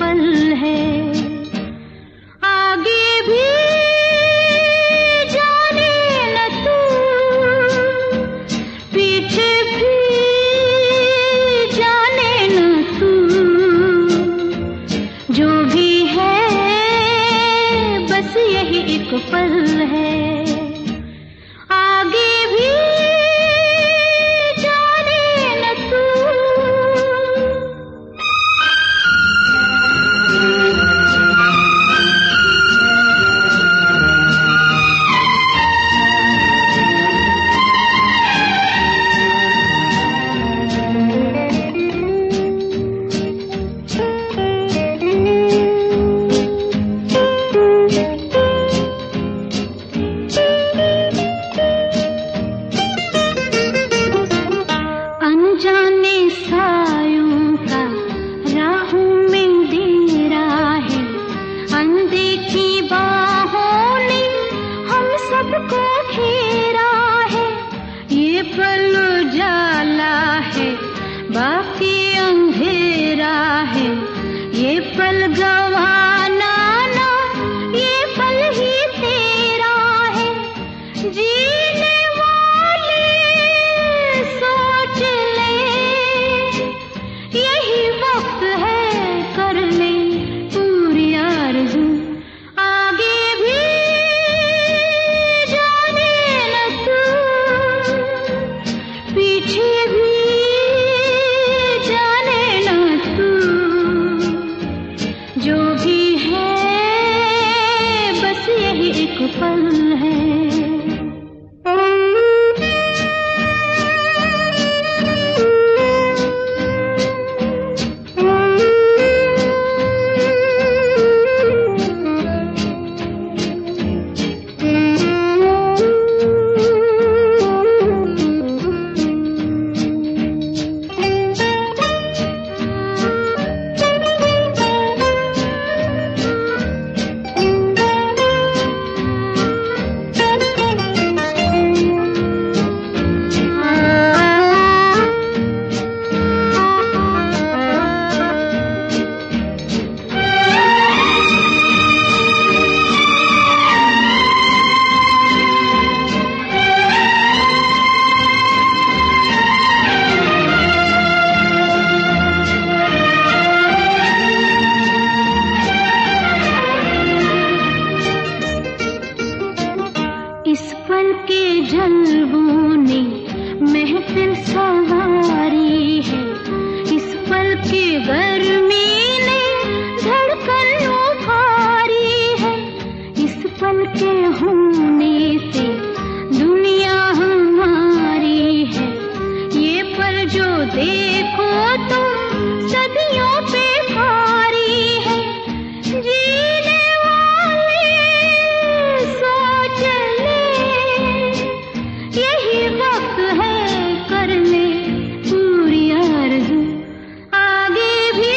पल है। आगे भी जाने न तू, पीछे भी जाने न तू, जो भी है बस यही एक पल है। आगे भी बाकी अंधेरा है, ये पल गवाना ना, ये पल ही तेरा है। जीने वाले सोच ले, यही वक्त है कर ले पूरी आरज़ू। आगे भी जाने न तू, पीछे भी जो भी है बस यही एक पल है। इस पल के जलवों ने महफिल सवारी है, इस पल के गर्मी ने धड़कन उभारी है। इस पल के होने से दुनिया हमारी है, ये पल जो देखो तो सदियों पे भारी है। जीने वाले सोच यही वक्त है कर ले पूरी आरज़ू। आगे भी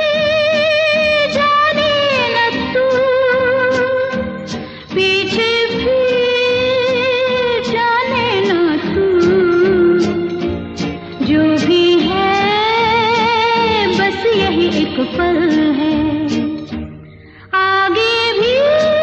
जाने न तू, पीछे भी जाने न तू, जो भी है बस यही एक पल है। आगे भी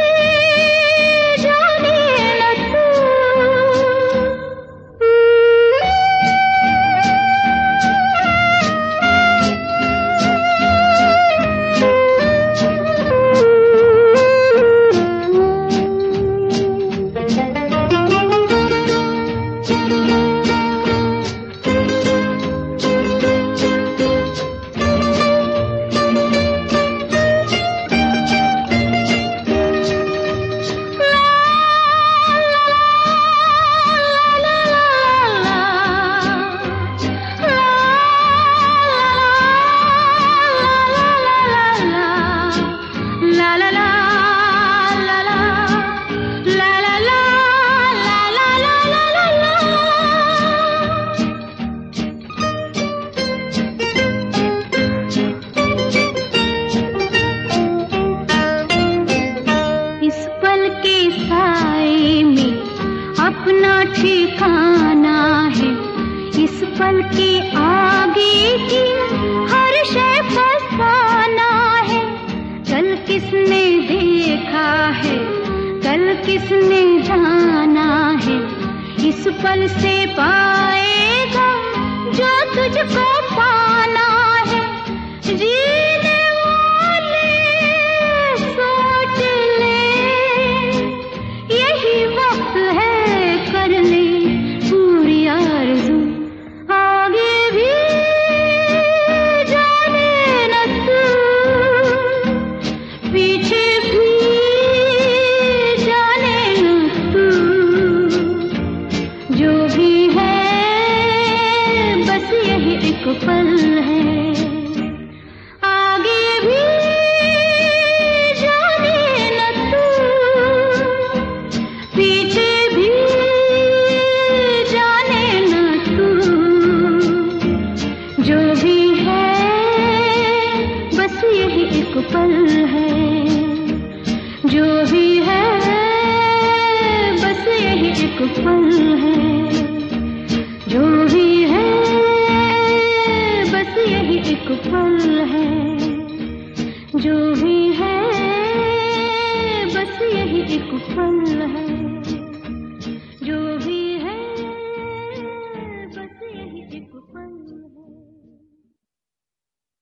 ठिकाना है, इस पल के आगे की हर शय फसाना है। किसने जाना है, इस पल से पाएगा जो तुझको पाना है। जीने वाले सोच ले, यही वक्त है कर ले पूरी आरज़ू। आगे भी जाने न तू, पीछे भी जाने न तू। जो भी है बस यही एक पल है। आगे भी जाने न तू, पीछे भी जाने न तू। जो भी है बस यही एक पल है। जो भी है बस यही एक पल है। जो भी है बस यही एक पल है। जो भी है बस यही एक पल है।